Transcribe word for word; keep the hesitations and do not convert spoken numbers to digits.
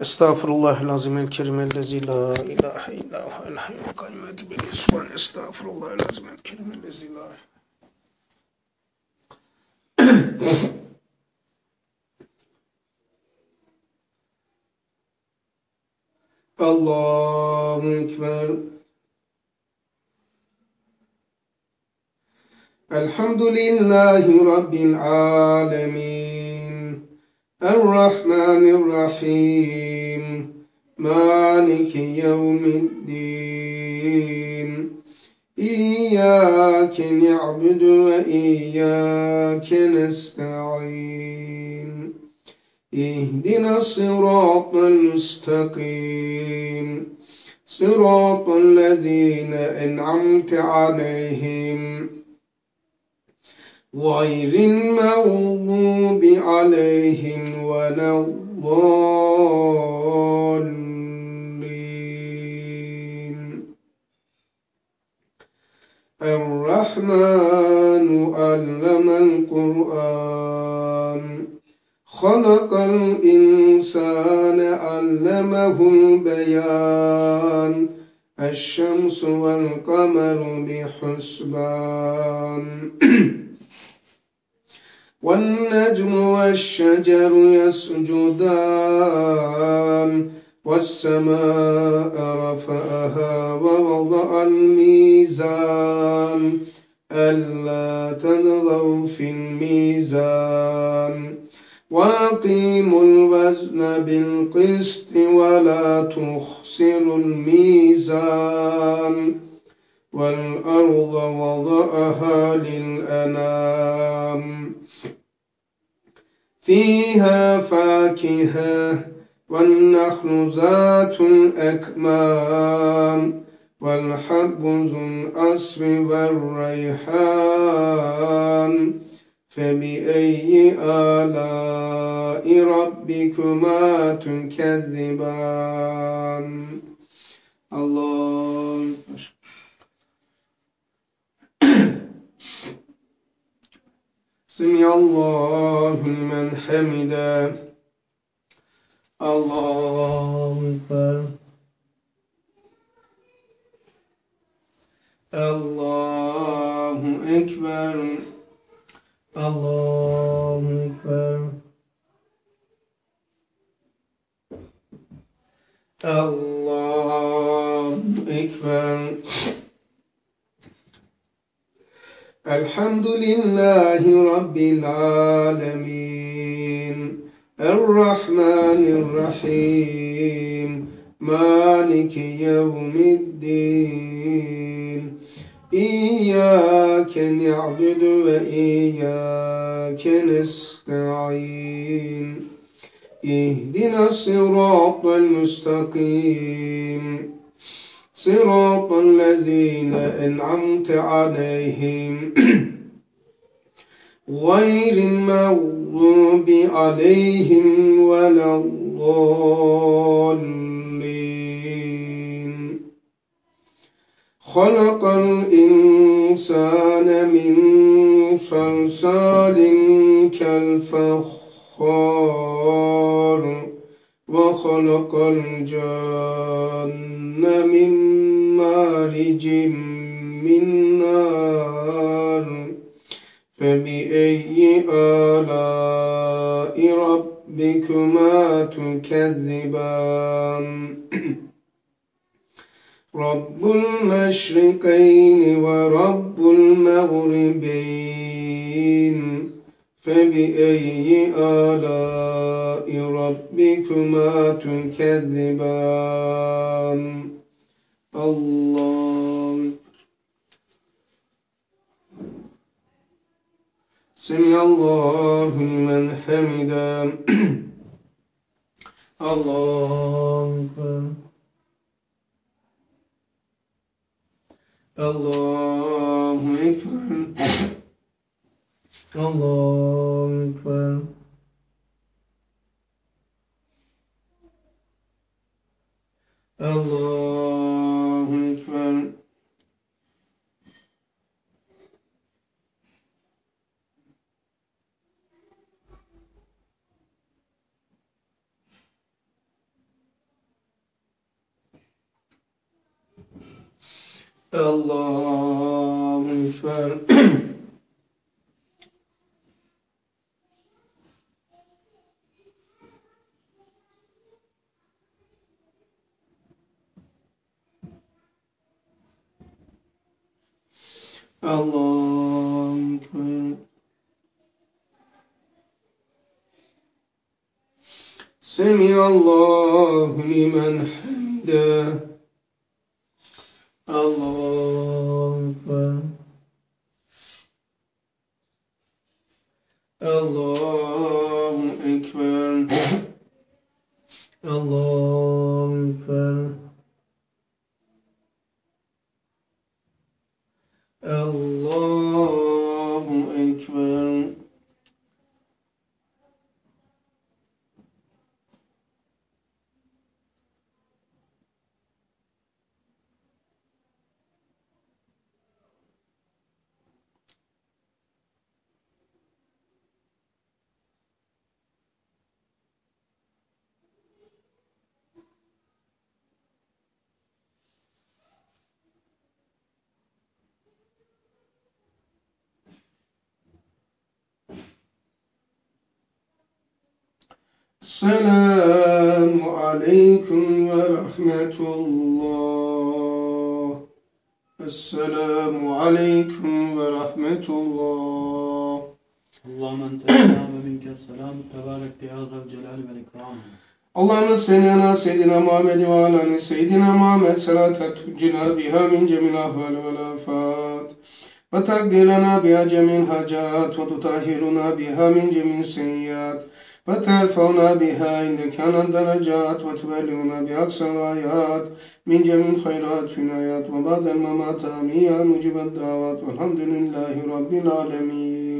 استغفر الله العظيم الكريم الذي لا إله إلا هو الحي القيوم بالإسوان. استغفر الله العظيم الكريم الذي لا الله أكبر. الحمد لله رب العالمين الرحمن الرحيم مالك يوم الدين إياك نعبد وإياك نستعين اهدنا الصراط المستقيم صراط الذين أنعمت عليهم غير المغضوب عليهم ولا الضالين. الرحمن علم القرآن خلق الإنسان علمه البيان الشمس والقمر بحسبان والنجم والشجر يسجدان والسماء رفعها ووضع الميزان ألا تطغوا في الميزان وأقيموا الوزن بالقسط ولا تخسروا الميزان والأرض وضعها للأنام فيها فاكهة والنخل ذات الأكمام والحب ذو العصف والريحان فبأي آلاء ربكما تكذبان. الله سمع الله لمن حمده. الله أكبر. الله أكبر. الله أكبر. الله أكبر. الحمد لله رب العالمين الرحمن الرحيم مالك يوم الدين إياك نعبد وإياك نستعين اهدنا الصراط المستقيم صراط الذين أنعمت عليهم غير المغضوب عليهم ولا الضالين. خلق الإنسان من صلصال كالفخار وخلق الجن من مارج من نار فبأي آلاء ربكما تكذبان. رب المشرقين ورب المغربين فبأي آلاء ربكما تكذبان. الله سمع الله لمن حمده. الله أكبر. الله أكبر. الله أكبر. الله أكبر. Allahu Ekber. Allahu Ekber. Semiallahu limen hamidah. Allahu Ekber. Allahu Ekber. Allahu Ekber. Allahu Ekber. Selamu aleyküm ve rahmetullah. Esselamu aleyküm ve rahmetullah. Allahümme ente'l-selam ve minke's-selam. Tebarek ya zel celali vel ikram. Allahümme salli ala seyyidina Muhammed ve ala seyyidina Muhammed salaten tuncina biha min cemil ahval vel afat. Ve takdirana biha cemil hacat ve tutahhiruna biha min cemil seyyat. Ve terfavna biha indekânen derecat ve tübelliğuna bihaksel ayat min cemil hayrat fil hayat ve ba'del memat amin ya mucibed davat velhamdülillahi rabbil alemin.